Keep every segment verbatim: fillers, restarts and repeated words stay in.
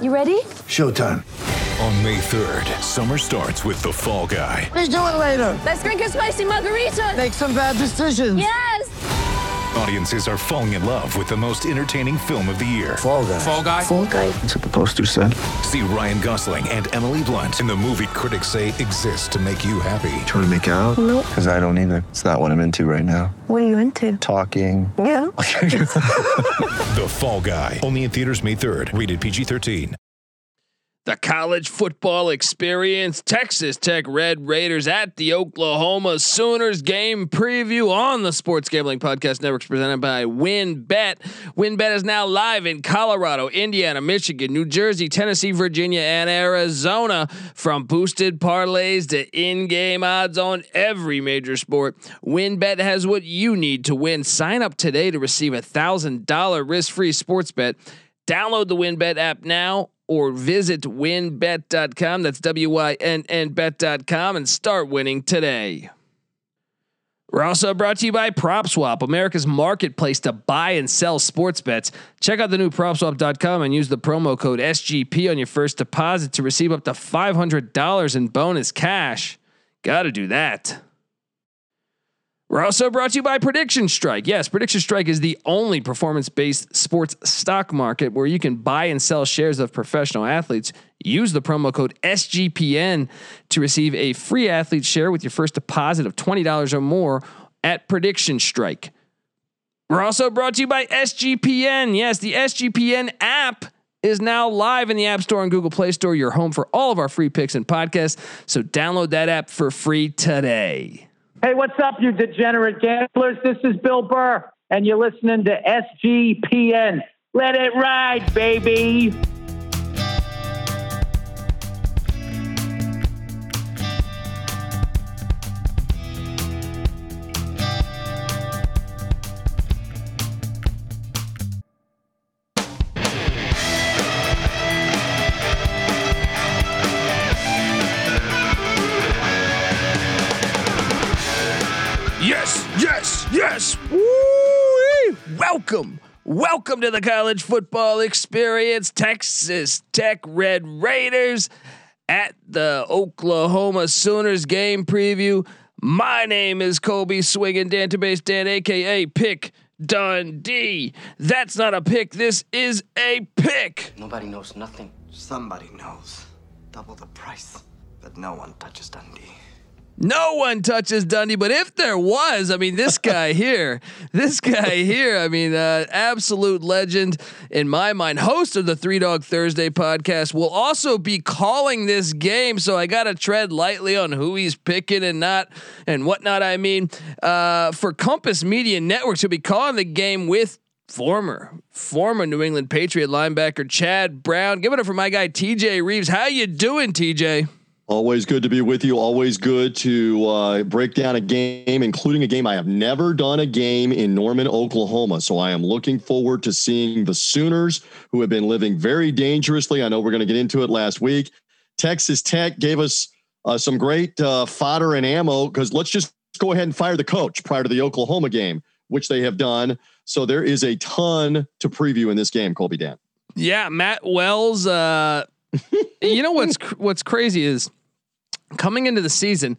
You ready? Showtime. On May third, summer starts with The Fall Guy. Let's do it later. Let's drink a spicy margarita. Make some bad decisions. Yes. Audiences are falling in love with the most entertaining film of the year. Fall Guy. Fall Guy. Fall Guy. That's what the poster said. See Ryan Gosling and Emily Blunt in the movie critics say exists to make you happy. Trying to make it out? Nope. Because I don't either. It's not what I'm into right now. What are you into? Talking. Yeah. The Fall Guy. Only in theaters May third. Rated P G thirteen. The college football experience, Texas Tech Red Raiders at the Oklahoma Sooners game preview on the Sports Gambling Podcast Network, presented by WynnBET. WynnBET is now live in Colorado, Indiana, Michigan, New Jersey, Tennessee, Virginia, and Arizona. From boosted parlays to in-game odds on every major sport, WynnBET has what you need to win. Sign up today to receive a thousand dollar risk-free sports bet. Download the WynnBET app now, or visit wynn bet dot com. That's W Y N N bet dot com and start winning today. We're also brought to you by PropSwap, America's marketplace to buy and sell sports bets. Check out the new prop swap dot com and use the promo code S G P on your first deposit to receive up to five hundred dollars in bonus cash. Got to do that. We're also brought to you by Prediction Strike. Yes, Prediction Strike is the only performance-based sports stock market where you can buy and sell shares of professional athletes. Use the promo code S G P N to receive a free athlete share with your first deposit of twenty dollars or more at Prediction Strike. We're also brought to you by S G P N. Yes, the S G P N app is now live in the App Store and Google Play Store, your home for all of our free picks and podcasts. So download that app for free today. Hey, what's up, you degenerate gamblers? This is Bill Burr, and you're listening to S G P N. Let it ride, baby. Yes, yes, yes. Woo-wee. Welcome. Welcome to the college football experience. Texas Tech Red Raiders at the Oklahoma Sooners game preview. My name is Kobe Swinging Database Dan, aka Pick Dundee. That's not a pick. This is a pick. Nobody knows nothing. Somebody knows. Double the price. But no one touches Dundee. No one touches Dundee, but if there was, I mean, this guy here, this guy here, I mean, uh, absolute legend in my mind, host of the Three Dog Thursday podcast, will also be calling this game. So I got to tread lightly on who he's picking and not and whatnot. I mean, uh, for Compass Media Networks, he'll be calling the game with former, former New England Patriot linebacker Chad Brown. Give it up for my guy, T J Reeves. How you doing, T J? Always good to be with you. Always good to uh, break down a game, including a game. I have never done a game in Norman, Oklahoma. So I am looking forward to seeing the Sooners, who have been living very dangerously. I know we're going to get into it last week. Texas Tech gave us uh, some great uh, fodder and ammo, because let's just go ahead and fire the coach prior to the Oklahoma game, which they have done. So there is a ton to preview in this game, Colby Dan. Yeah, Matt Wells. Uh, you know what's cr- what's crazy is, coming into the season,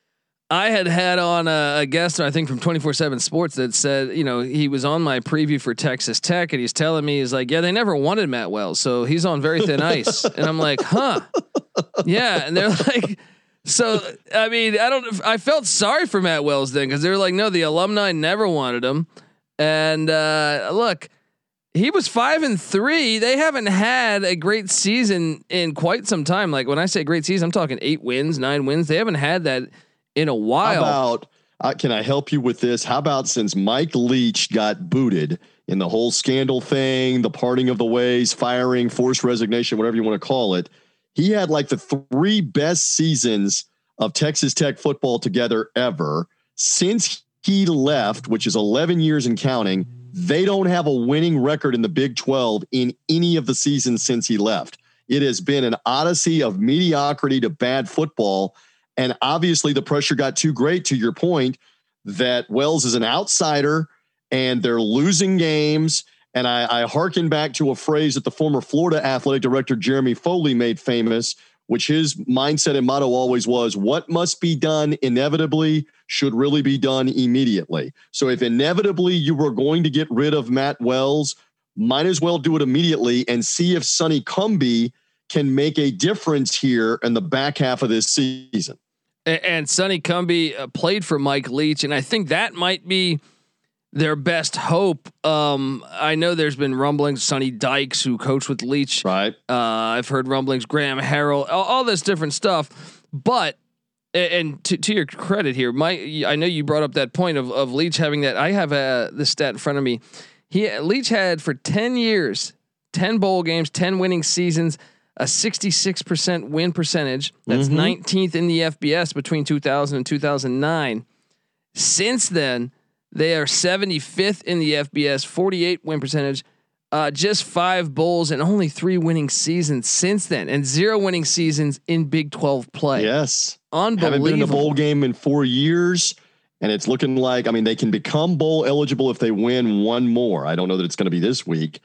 I had had on a, a guest, I think from twenty-four seven Sports, that said, you know, he was on my preview for Texas Tech, and he's telling me, he's like, yeah, they never wanted Matt Wells, so he's on very thin ice. And I'm like, huh? Yeah. And they're like, so, I mean, I don't, I felt sorry for Matt Wells then, because they were like, no, the alumni never wanted him. And uh, look, he was five and three. They haven't had a great season in quite some time. Like when I say great season, I'm talking eight wins, nine wins. They haven't had that in a while. How about, uh, can I help you with this? How about since Mike Leach got booted in the whole scandal thing, the parting of the ways, firing, forced resignation, whatever you want to call it, he had like the three best seasons of Texas Tech football together ever. Since he left, which is eleven years and counting, they don't have a winning record in the Big twelve in any of the seasons since he left. It has been an odyssey of mediocrity to bad football. And obviously the pressure got too great, to your point, that Wells is an outsider and they're losing games And I, I hearken back to a phrase that the former Florida athletic director, Jeremy Foley, made famous, which his mindset and motto always was, what must be done inevitably should really be done immediately. So if inevitably you were going to get rid of Matt Wells, might as well do it immediately and see if Sonny Cumbie can make a difference here in the back half of this season. And, and Sonny Cumbie uh, played for Mike Leach, and I think that might be their best hope. Um, I know there's been rumblings, Sonny Dykes, who coached with Leach. Right. Uh, I've heard rumblings, Graham Harrell, all, all this different stuff. But, and to, to your credit here, my, I know you brought up that point of, of Leach having that. I have a, this stat in front of me. He Leach had for ten years, ten bowl games, ten winning seasons, a sixty-six percent win percentage. That's mm-hmm. nineteenth in the F B S between two thousand and two thousand nine. Since then, they are seventy-fifth in the F B S, forty-eight win percentage, uh, just five bowls and only three winning seasons since then, and zero winning seasons in Big twelve play. Yes. Unbelievable. Haven't been in a bowl game in four years. And it's looking like, I mean, they can become bowl eligible if they win one more. I don't know that it's going to be this week,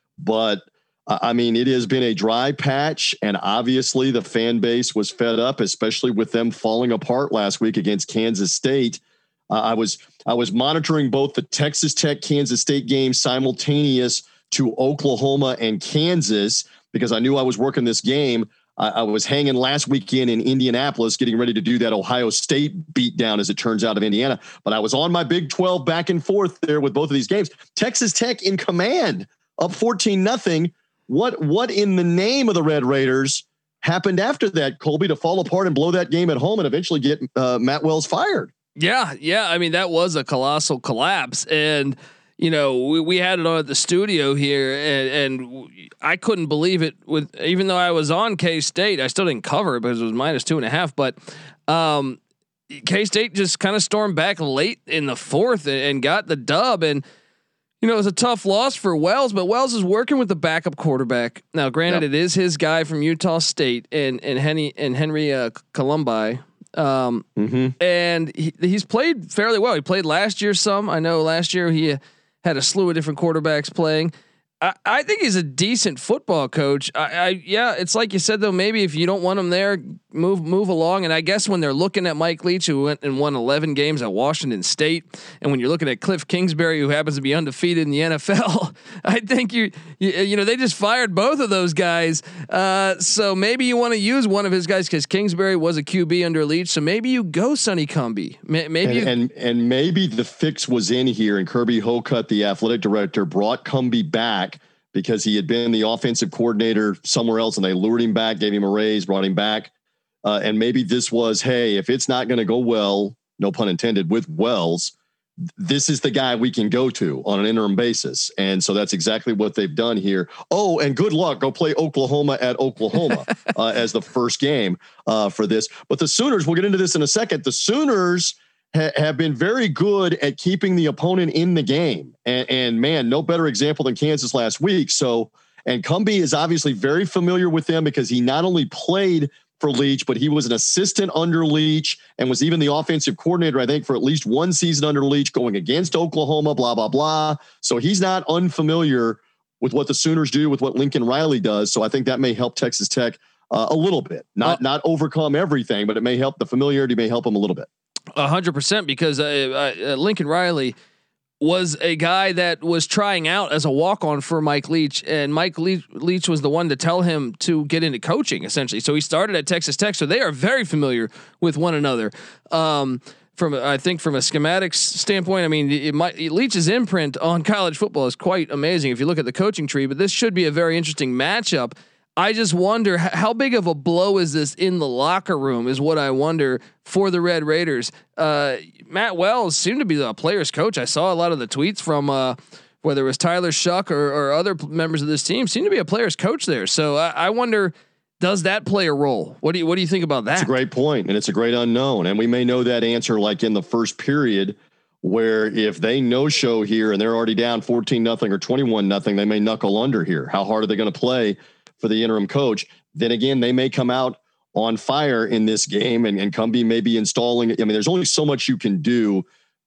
but uh, I mean, it has been a dry patch, and obviously the fan base was fed up, especially with them falling apart last week against Kansas State. Uh, I was I was monitoring both the Texas Tech Kansas State game simultaneous to Oklahoma and Kansas because I knew I was working this game. I, I was hanging last weekend in Indianapolis, getting ready to do that Ohio State beatdown, as it turns out, of Indiana. But I was on my Big twelve back and forth there with both of these games. Texas Tech in command, up fourteen nothing. What what in the name of the Red Raiders happened after that, Colby, to fall apart and blow that game at home and eventually get uh, Matt Wells fired? Yeah, yeah. I mean, that was a colossal collapse, and you know, we, we had it on at the studio here, and, and I couldn't believe it. With even though I was on K-State, I still didn't cover it because it was minus two and a half. But um, K-State just kind of stormed back late in the fourth and, and got the dub. And you know, it was a tough loss for Wells, but Wells is working with the backup quarterback now. Granted, yep. It is his guy from Utah State and and Henry and Henry uh, Columbi. Um, mm-hmm. And he, he's played fairly well. He played last year some. I know last year he had a slew of different quarterbacks playing. I, I think he's a decent football coach. I, I yeah, it's like you said though. Maybe if you don't want him there, move move along. And I guess when they're looking at Mike Leach, who went and won eleven games at Washington State, and when you're looking at Cliff Kingsbury, who happens to be undefeated in the N F L, I think you you, you know they just fired both of those guys. Uh, so maybe you want to use one of his guys because Kingsbury was a Q B under Leach. So maybe you go Sonny Cumbie. Maybe and, you, and and maybe the fix was in here, and Kirby Hocutt, the athletic director, brought Cumbie back because he had been the offensive coordinator somewhere else, and they lured him back, gave him a raise, brought him back. Uh, and maybe this was, hey, if it's not going to go well, no pun intended, with Wells, this is the guy we can go to on an interim basis. And so that's exactly what they've done here. Oh, and good luck. Go play Oklahoma at Oklahoma uh, as the first game uh, for this. But the Sooners, we'll get into this in a second. The Sooners ha- have been very good at keeping the opponent in the game. And, and man, no better example than Kansas last week. So, and Cumbie is obviously very familiar with them because he not only played for Leach, but he was an assistant under Leach and was even the offensive coordinator, I think, for at least one season under Leach going against Oklahoma, blah, blah, blah. So he's not unfamiliar with what the Sooners do, with what Lincoln Riley does. So I think that may help Texas Tech uh, a little bit, not, uh, not overcome everything, but it may help. The familiarity may help them a little bit. A hundred percent, because uh, uh, Lincoln Riley was a guy that was trying out as a walk-on for Mike Leach, and Mike Leach, Leach was the one to tell him to get into coaching, essentially. So he started at Texas Tech, so they are very familiar with one another. Um, from I think from a schematics standpoint, I mean, it might, Leach's imprint on college football is quite amazing if you look at the coaching tree. But this should be a very interesting matchup. I just wonder how big of a blow is this in the locker room is what I wonder for the Red Raiders. Uh, Matt Wells seemed to be the player's coach. I saw a lot of the tweets from uh, whether it was Tyler Shuck or, or other members of this team seemed to be a player's coach there. So I, I wonder, does that play a role? What do you, what do you think about that? It's a great point, and it's a great unknown. And we may know that answer like in the first period, where if they no show here and they're already down fourteen nothing or twenty-one nothing, they may knuckle under here. How hard are they going to play for the interim coach? Then again, they may come out on fire in this game, and, and Cumbie may be installing. I mean, there's only so much you can do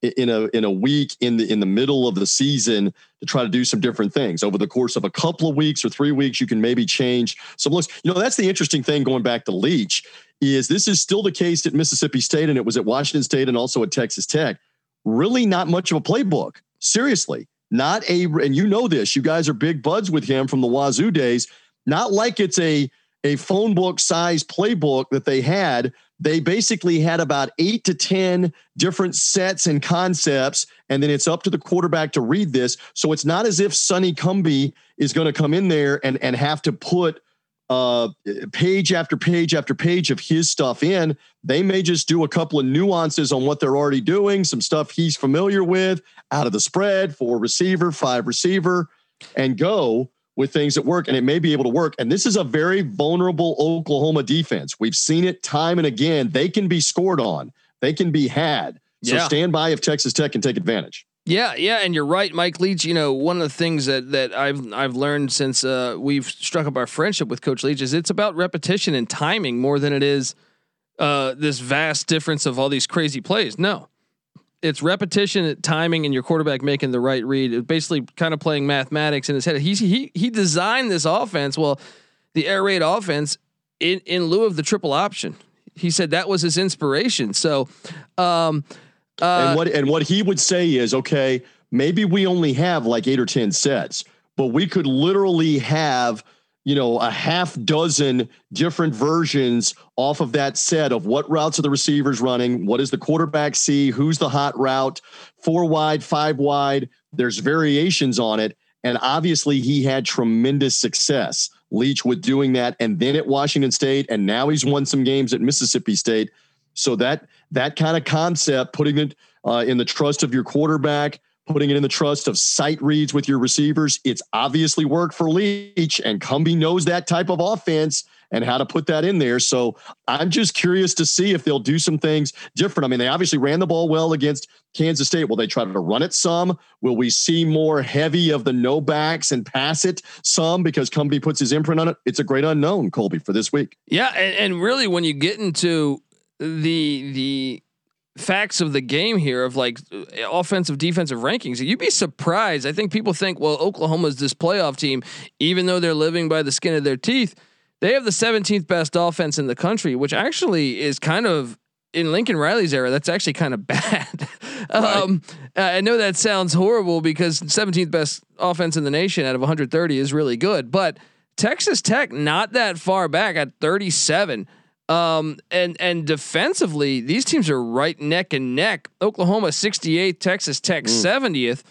in a in a week in the in the middle of the season to try to do some different things. Over the course of a couple of weeks or three weeks, you can maybe change some looks. You know, that's the interesting thing going back to Leach is this is still the case at Mississippi State, and it was at Washington State and also at Texas Tech. Really not much of a playbook. Seriously, not a, and you know this, you guys are big buds with him from the Wazoo days. Not like it's a, a phone book size playbook that they had. They basically had about eight to ten different sets and concepts, and then it's up to the quarterback to read this. So it's not as if Sonny Cumbie is going to come in there and, and have to put uh, page after page after page of his stuff in. They may just do a couple of nuances on what they're already doing, some stuff he's familiar with, out of the spread, four receiver, five receiver, and go with things that work, and it may be able to work. And this is a very vulnerable Oklahoma defense. We've seen it time and again. They can be scored on. They can be had. So yeah. Stand by if Texas Tech can take advantage. Yeah, yeah, and you're right, Mike Leach. You know, one of the things that that I've I've learned since uh, we've struck up our friendship with Coach Leach is it's about repetition and timing more than it is uh, this vast difference of all these crazy plays. No. It's repetition, timing, and your quarterback making the right read. It's basically kind of playing mathematics in his head. He's, he he designed this offense, well, the air raid offense, in in lieu of the triple option. He said that was his inspiration. So, um, uh, and what and what he would say is, okay, maybe we only have like eight or ten sets, but we could literally have, you know, a half dozen different versions off of that set of what routes are the receivers running, what does the quarterback see, who's the hot route, four wide, five wide. There's variations on it. And obviously he had tremendous success, Leach, with doing that. And then at Washington State, and now he's won some games at Mississippi State. So that, that kind of concept, putting it uh, in the trust of your quarterback, putting it in the trust of sight reads with your receivers. It's obviously worked for Leach, and Cumbie knows that type of offense and how to put that in there. So I'm just curious to see if they'll do some things different. I mean, they obviously ran the ball well against Kansas State. Will they try to run it some? Will we see more heavy of the no backs and pass it some because Cumbie puts his imprint on it? It's a great unknown, Colby, for this week. Yeah. And, and really when you get into the, the, facts of the game here of like offensive defensive rankings, you'd be surprised. I think people think, well, Oklahoma's this playoff team, even though they're living by the skin of their teeth, they have the seventeenth best offense in the country, which actually is kind of in Lincoln Riley's era. That's actually kind of bad. Right. um, I know that sounds horrible because seventeenth best offense in the nation out of one hundred thirty is really good, but Texas Tech, not that far back at thirty-seven. Um, and, and defensively, these teams are right neck and neck. Oklahoma sixty-eighth, Texas Tech mm. seventieth.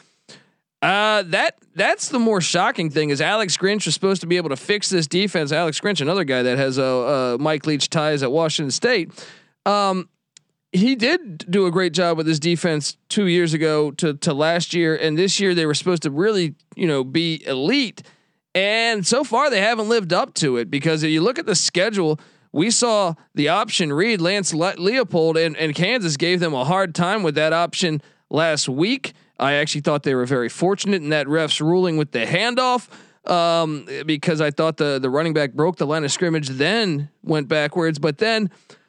Uh, that that's the more shocking thing is Alex Grinch was supposed to be able to fix this defense. Alex Grinch, another guy that has a uh, uh, Mike Leach ties at Washington State. Um, he did do a great job with his defense two years ago to, to last year. And this year they were supposed to really, you know, be elite. And so far they haven't lived up to it because if you look at the schedule, we saw the option read. Lance Le- Leopold and, and Kansas gave them a hard time with that option last week. I actually thought they were very fortunate in that ref's ruling with the handoff um, because I thought the, the running back broke the line of scrimmage, then went backwards. But then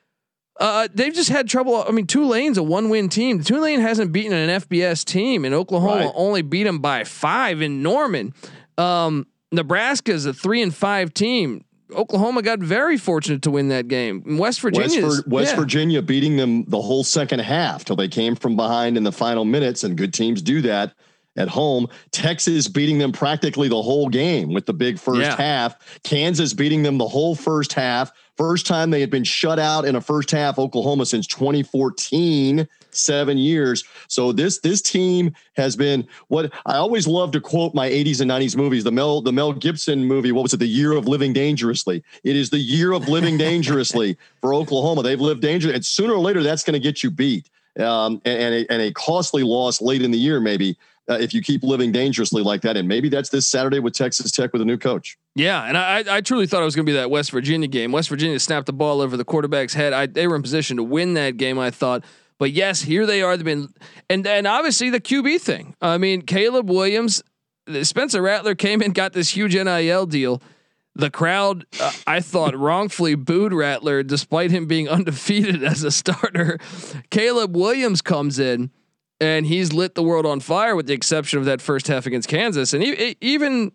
uh, they've just had trouble. I mean, Tulane's a one win team. Tulane hasn't beaten an F B S team, and Oklahoma right. only beat them by five in Norman. Um, Nebraska is a three and five team. Oklahoma got very fortunate to win that game. West Virginia, West, Vir- West yeah. Virginia beating them the whole second half till they came from behind in the final minutes, and good teams do that at home. Texas beating them practically the whole game with the big first yeah. half. Kansas beating them the whole first half. First time they had been shut out in a first half, Oklahoma, since twenty fourteen, seven years. So this this team has been what I always love to quote my eighties and nineties movies. The Mel the Mel Gibson movie. What was it? The Year of Living Dangerously. It is the year of living dangerously for Oklahoma. They've lived dangerously, and sooner or later that's going to get you beat. Um, and, and, a, and a costly loss late in the year, maybe. Uh, if you keep living dangerously like that. And maybe that's this Saturday with Texas Tech with a new coach. Yeah. And I, I truly thought it was going to be that West Virginia game. West Virginia snapped the ball over the quarterback's head. I, they were in position to win that game, I thought. But yes, here they are. They've been, and and obviously the Q B thing. I mean, Caleb Williams, Spencer Rattler came in, got this huge N I L deal. The crowd, uh, I thought, wrongfully booed Rattler despite him being undefeated as a starter. Caleb Williams comes in. and he's lit the world on fire with the exception of that first half against Kansas. And e- even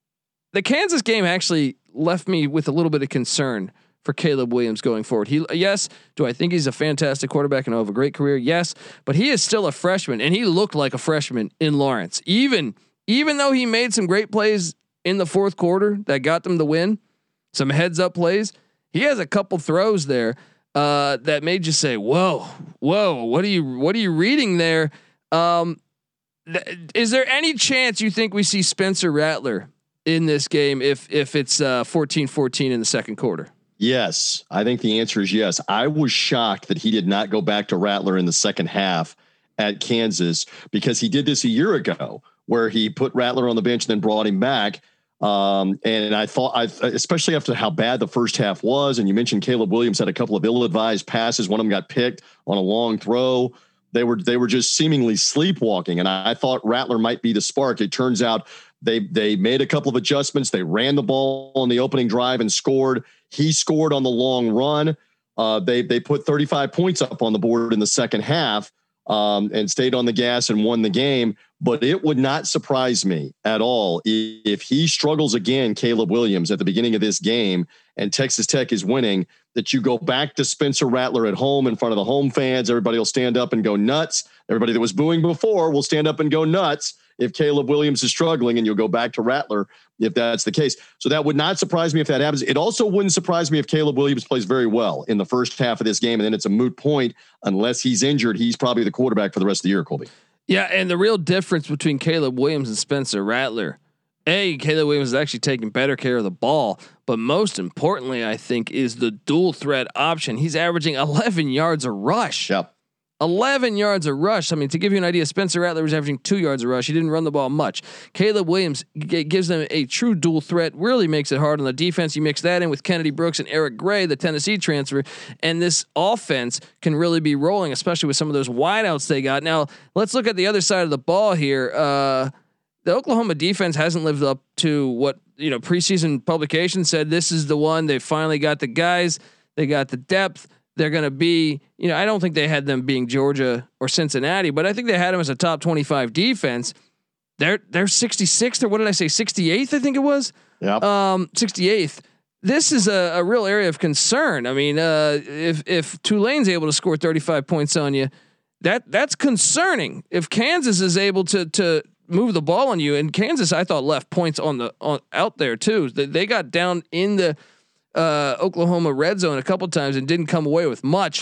the Kansas game actually left me with a little bit of concern for Caleb Williams going forward. He, yes. Do I think he's a fantastic quarterback and have a great career? Yes, but he is still a freshman and he looked like a freshman in Lawrence. Even, even though he made some great plays in the fourth quarter that got them the win, some heads up plays, he has a couple throws there uh, that made you say, whoa, whoa, what are you, what are you reading there? Um, th- is there any chance you think we see Spencer Rattler in this game if, if it's uh, fourteen fourteen in the second quarter? Yes, I think the answer is yes. I was shocked that he did not go back to Rattler in the second half at Kansas, because he did this a year ago where he put Rattler on the bench and then brought him back. Um, and I thought, I, especially after how bad the first half was, and you mentioned Caleb Williams had a couple of ill-advised passes. One of them got picked on a long throw. They were, they were just seemingly sleepwalking. And I, I thought Rattler might be the spark. It turns out they, they made a couple of adjustments. They ran the ball on the opening drive and scored. He scored on the long run. Uh, they, they put thirty-five points up on the board in the second half, um, and stayed on the gas and won the game. But it would not surprise me at all if he struggles again, Caleb Williams, at the beginning of this game, and Texas Tech is winning, that you go back to Spencer Rattler at home in front of the home fans. Everybody will stand up and go nuts. Everybody that was booing before will stand up and go nuts if Caleb Williams is struggling, and you'll go back to Rattler if that's the case. So that would not surprise me if that happens. It also wouldn't surprise me if Caleb Williams plays very well in the first half of this game, and then it's a moot point unless he's injured. He's probably the quarterback for the rest of the year, Colby. Yeah, and the real difference between Caleb Williams and Spencer Rattler, A, Caleb Williams is actually taking better care of the ball, but most importantly, I think, is the dual threat option. He's averaging eleven yards a rush. Yep. eleven yards a rush. I mean, to give you an idea, Spencer Rattler was averaging two yards a rush. He didn't run the ball much. Caleb Williams g- gives them a true dual threat, really makes it hard on the defense. You mix that in with Kennedy Brooks and Eric Gray, the Tennessee transfer, and this offense can really be rolling, especially with some of those wideouts they got. Now, let's look at the other side of the ball here. Uh, the Oklahoma defense hasn't lived up to what, you know, preseason publications said. This is the one. They finally got the guys. They got the depth. They're going to be, you know, I don't think they had them being Georgia or Cincinnati, but I think they had them as a top twenty-five defense. They're, they're sixty-sixth, or what did I say? sixty-eighth, I think it was. Yeah. Um, sixty-eighth. This is a, a real area of concern. I mean, uh, if, if Tulane's able to score thirty-five points on you, that that's concerning. If Kansas is able to, to move the ball on you, and Kansas, I thought, left points on the, on out there too. They, they got down in the, uh, Oklahoma red zone a couple times and didn't come away with much.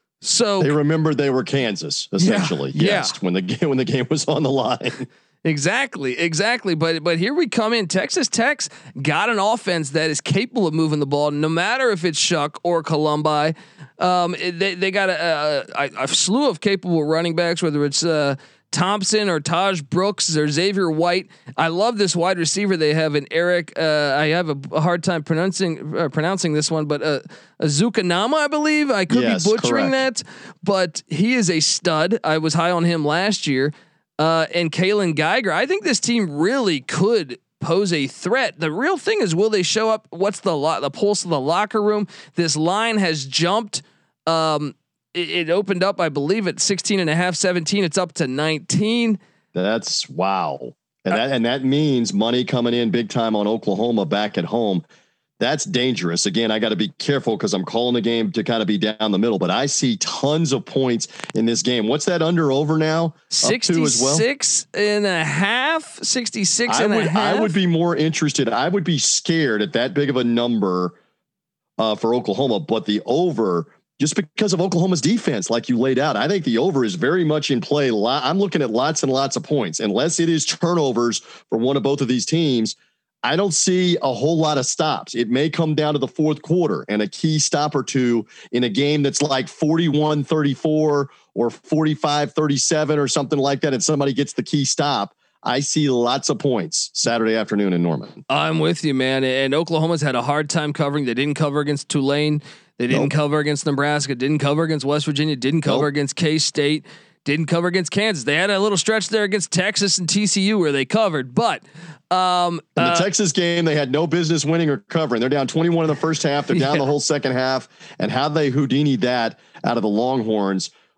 So they remembered they were Kansas essentially. Yeah, yes. Yeah. When the game, when the game was on the line. Exactly. Exactly. But, but here we come in. Texas Tech's got an offense that is capable of moving the ball, no matter if it's Shuck or Columbi. Um, they, they got a, a, a slew of capable running backs, whether it's, uh, Thompson or Taj Brooks or Xavier White. I love this wide receiver they have in Eric. Uh, I have a, a hard time pronouncing uh, pronouncing this one, but uh, Azukanama, I believe. I could yes, be butchering correct. that, but he is a stud. I was high on him last year. Uh, and Kalen Geiger. I think this team really could pose a threat. The real thing is, will they show up? What's the lo- the pulse of the locker room? This line has jumped. Um, It opened up, I believe, at sixteen and a half, seventeen. It's up to nineteen. That's wow. And that, and that means money coming in big time on Oklahoma back at home. That's dangerous. Again, I got to be careful because I'm calling the game to kind of be down the middle, but I see tons of points in this game. What's that under over now? sixty-six and a half, sixty-six and would, a half. I would be more interested. I would be scared at that big of a number uh, for Oklahoma, but the over, just because of Oklahoma's defense, like you laid out, I think the over is very much in play. I'm looking at lots and lots of points, unless it is turnovers for one of both of these teams. I don't see a whole lot of stops. It may come down to the fourth quarter and a key stop or two in a game that's like forty-one thirty-four or forty-five thirty-seven or something like that. And somebody gets the key stop. I see lots of points Saturday afternoon in Norman. I'm with you, man. And Oklahoma's had a hard time covering. They didn't cover against Tulane. They didn't nope. cover against Nebraska, didn't cover against West Virginia, didn't cover nope. against K-State, didn't cover against Kansas. They had a little stretch there against Texas and T C U where they covered, but um, in the uh, Texas game, they had no business winning or covering. They're down twenty-one in the first half. They're down yeah. the whole second half. And how they Houdini'd that out of the Longhorns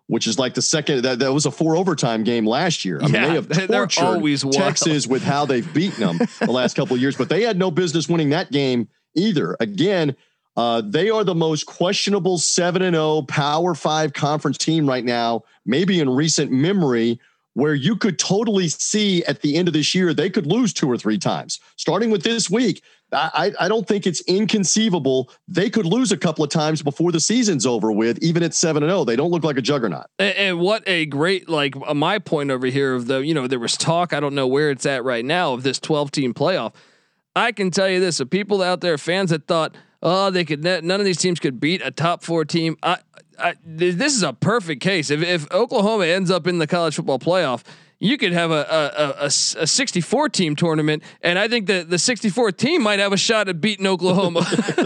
which is like the second that, that was a four overtime game last year. I yeah, mean, they have tortured always Texas with how they've beaten them the last couple of years, but they had no business winning that game either. Again, uh, they are the most questionable seven and oh Power Five conference team right now, maybe in recent memory, where you could totally see at the end of this year, they could lose two or three times. Starting with this week, I, I don't think it's inconceivable. They could lose a couple of times before the season's over with, even at seven and oh. They don't look like a juggernaut. And, and what a great, like uh, my point over here of the, you know, there was talk, I don't know where it's at right now, of this twelve team playoff. I can tell you this, the people out there, fans that thought, oh, they could, none of these teams could beat a top four team. I, I, this is a perfect case. If, if Oklahoma ends up in the college football playoff, you could have a a, a, a sixty-four team tournament, and I think that the sixty-fourth team might have a shot at beating Oklahoma.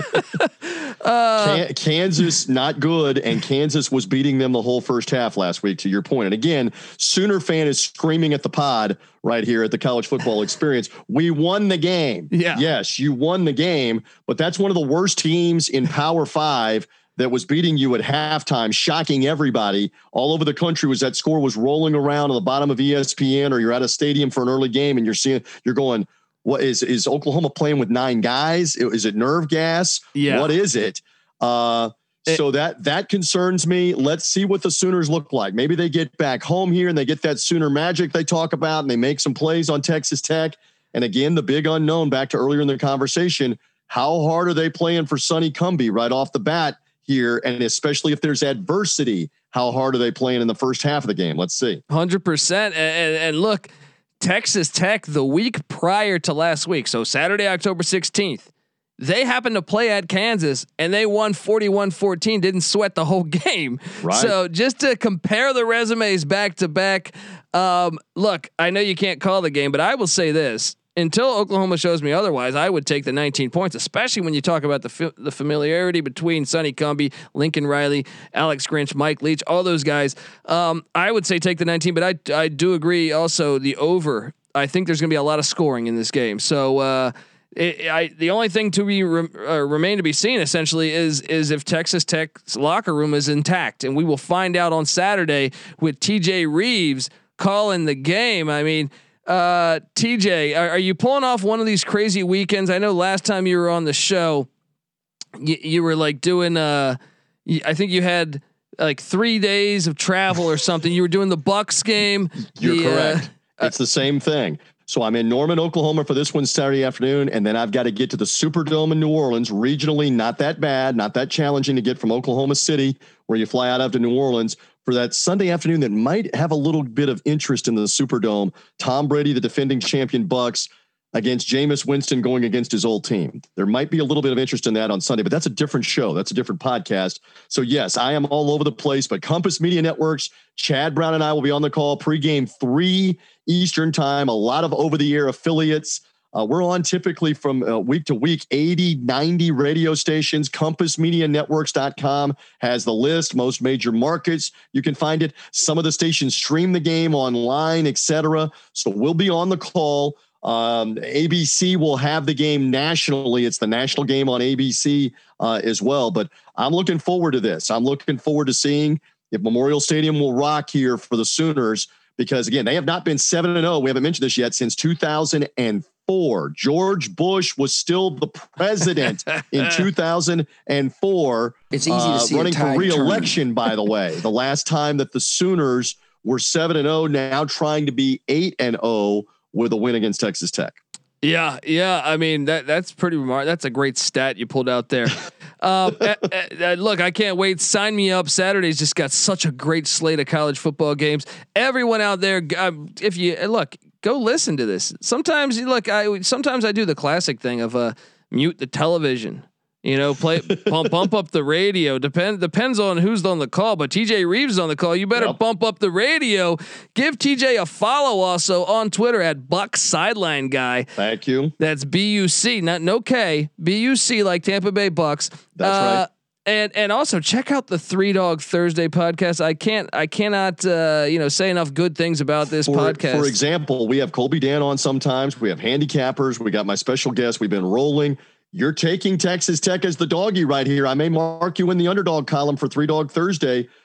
uh, Kansas not good, and Kansas was beating them the whole first half last week. To your point, and again, Sooner fan is screaming at the pod right here at the College Football Experience. We won the game. Yeah. Yes, you won the game, but that's one of the worst teams in Power Five that was beating you at halftime, shocking everybody all over the country. Was that score was rolling around on the bottom of E S P N, or you're at a stadium for an early game and you're seeing, you're going, what is, is Oklahoma playing with nine guys? Is it nerve gas? Yeah. What is it? Uh, it, so that, that concerns me. Let's see what the Sooners look like. Maybe they get back home here and they get that Sooner magic they talk about, and they make some plays on Texas Tech. And again, the big unknown, back to earlier in the conversation, how hard are they playing for Sonny Cumbie right off the bat here? And especially if there's adversity, how hard are they playing in the first half of the game? Let's see. one hundred percent. And, and look, Texas Tech the week prior to last week, so Saturday, October sixteenth, they happened to play at Kansas and they won forty-one fourteen, didn't sweat the whole game. Right. So just to compare the resumes back to back, um, look, I know you can't call the game, but I will say this. Until Oklahoma shows me otherwise, I would take the nineteen points, especially when you talk about the fi- the familiarity between Sonny Cumbie, Lincoln Riley, Alex Grinch, Mike Leach, all those guys. Um, I would say take the nineteen, but I I do agree also the over. I think there's going to be a lot of scoring in this game. So uh, it, I the only thing to be re- uh, remain to be seen essentially is is if Texas Tech's locker room is intact, and we will find out on Saturday with T J Reeves calling the game. I mean. Uh, T J, are, are you pulling off one of these crazy weekends? I know last time you were on the show, you, you were like doing, uh, you, I think you had like three days of travel or something. You were doing the Bucks game. You're the, correct. Uh, it's the same thing. So I'm in Norman, Oklahoma for this one Saturday afternoon, and then I've got to get to the Superdome in New Orleans. Regionally, not that bad, not that challenging to get from Oklahoma City, where you fly out of to New Orleans, for that Sunday afternoon that might have a little bit of interest in the Superdome. Tom Brady, the defending champion Bucks, against Jameis Winston going against his old team. There might be a little bit of interest in that on Sunday, but that's a different show. That's a different podcast. So yes, I am all over the place, but Compass Media Networks, Chad Brown and I will be on the call pregame three Eastern time, a lot of over the air affiliates. Uh, we're on typically from uh, week to week, eighty, ninety radio stations. compass media networks dot com has the list, most major markets. You can find it. Some of the stations stream the game online, et cetera. So we'll be on the call. Um, A B C will have the game nationally. It's the national game on A B C uh, as well. But I'm looking forward to this. I'm looking forward to seeing if Memorial Stadium will rock here for the Sooners, because again, they have not been seven and oh. We haven't mentioned this yet since two thousand four. George Bush was still the president in two thousand four. It's easy uh, to see running a tide for re-election, turn. by the way. The last time that the Sooners were seven and oh, now trying to be eight and oh with a win against Texas Tech. Yeah, yeah. I mean that that's pretty remarkable. That's a great stat you pulled out there. um, uh, uh, look, I can't wait. Sign me up. Saturday's just got such a great slate of college football games. Everyone out there, um, if you uh, look, go listen to this. Sometimes you look. I sometimes I do the classic thing of uh, mute the television. You know, play bump bump up the radio. Depend depends on who's on the call, but T J Reeves is on the call. You better yep. bump up the radio. Give T J a follow also on Twitter at Buck Sideline Guy. Thank you. That's B U C, not no K. B U C like Tampa Bay Bucks. That's uh, right. And and also check out the Three Dog Thursday podcast. I can't I cannot uh, you know say enough good things about this for, podcast. For example, we have Colby Dan on sometimes. We have handicappers. We got my special guest. We've been rolling. You're taking Texas Tech as the doggy right here. I may mark you in the underdog column for Three Dog Thursday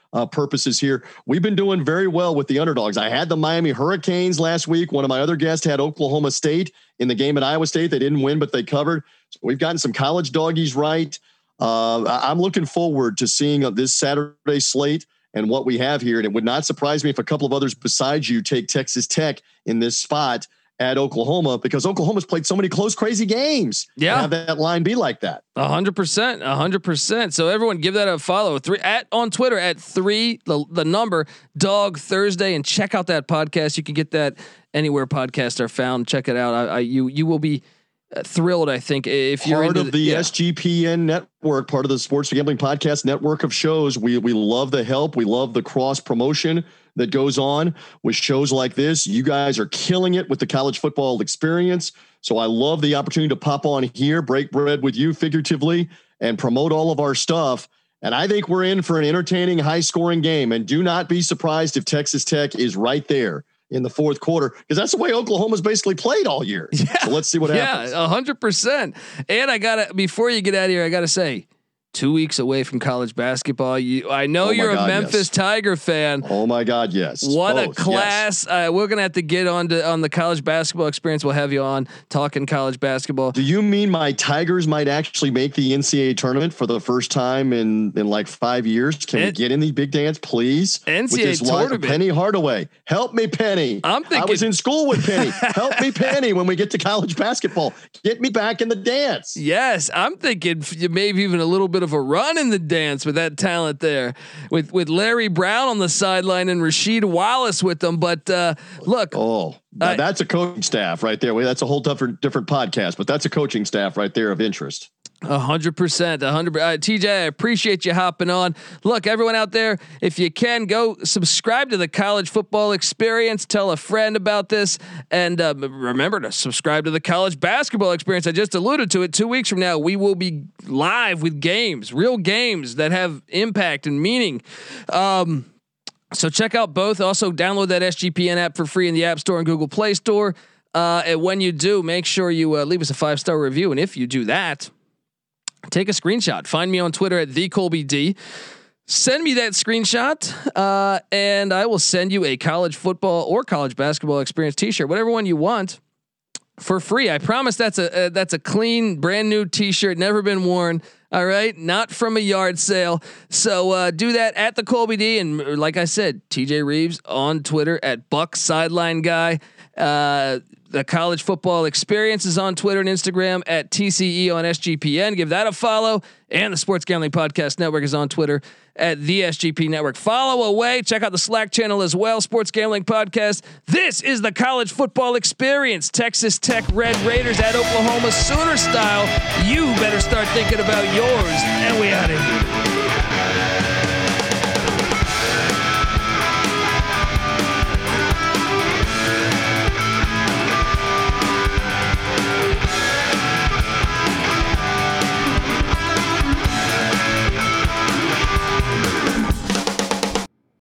uh, purposes here. We've been doing very well with the underdogs. I had the Miami Hurricanes last week. One of my other guests had Oklahoma State in the game at Iowa State. They didn't win, but they covered. So we've gotten some college doggies right. Uh, I'm looking forward to seeing this Saturday slate and what we have here. And it would not surprise me if a couple of others besides you take Texas Tech in this spot at Oklahoma, because Oklahoma's played so many close, crazy games. Yeah. Have that line be like that. A hundred percent, a hundred percent. So everyone give that a follow. Three at on Twitter at three, the, the number Dog Thursday, and check out that podcast. You can get that anywhere podcasts are found. Check it out. I, I you, you will be thrilled, I think, if you're part into of the yeah. S G P N network, part of the Sports Gambling Podcast network of shows. We, we love the help. We love the cross promotion that goes on with shows like this. You guys are killing it with the college football experience. So I love the opportunity to pop on here, break bread with you figuratively, and promote all of our stuff. And I think we're in for an entertaining, high scoring game. And do not be surprised if Texas Tech is right there in the fourth quarter, because that's the way Oklahoma's basically played all year. Yeah. So let's see what happens. Yeah, a hundred percent. And I gotta, before you get out of here, I gotta say, two weeks away from college basketball. You, I know oh you're God, a Memphis yes. Tiger fan. Oh my God, yes. What Both, a class! Yes. Uh, we're gonna have to get on to on the college basketball experience. We'll have you on talking college basketball. Do you mean my Tigers might actually make the N C double A tournament for the first time in in like five years? Can N- we get in the big dance, please? N C double A With this line- tournament. Penny Hardaway, help me, Penny. I'm thinking- I was in school with Penny. Help me, Penny. When we get to college basketball, get me back in the dance. Yes, I'm thinking maybe even a little bit of a run in the dance with that talent there, with with Larry Brown on the sideline and Rasheed Wallace with them. But uh, look, oh, I, that's a coaching staff right there. Well, that's a whole different different podcast, but that's a coaching staff right there of interest. A hundred percent, a hundred. Uh, T J, I appreciate you hopping on. Look, everyone out there, if you can, go subscribe to the College Football Experience. Tell a friend about this, and uh, remember to subscribe to the College Basketball Experience. I just alluded to it. Two weeks from now, we will be live with games, real games that have impact and meaning. Um, so check out both. Also, download that S G P N app for free in the App Store and Google Play Store. Uh, and when you do, make sure you uh, leave us a five star review. And if you do that, take a screenshot. Find me on Twitter at the Colby D. Send me that screenshot, uh, and I will send you a college football or college basketball experience T-shirt, whatever one you want, for free. I promise that's a uh, that's a clean, brand new T-shirt, never been worn. All right, not from a yard sale. So uh, do that at the Colby D, and like I said, T J Reeves on Twitter at Buck Sideline Guy. Uh, The College Football Experience is on Twitter and Instagram at T C E on S G P N. Give that a follow. And the Sports Gambling Podcast Network is on Twitter at the S G P Network. Follow away. Check out the Slack channel as well. Sports Gambling Podcast. This is the College Football Experience. Texas Tech Red Raiders at Oklahoma Sooner style. You better start thinking about yours. And we out of here.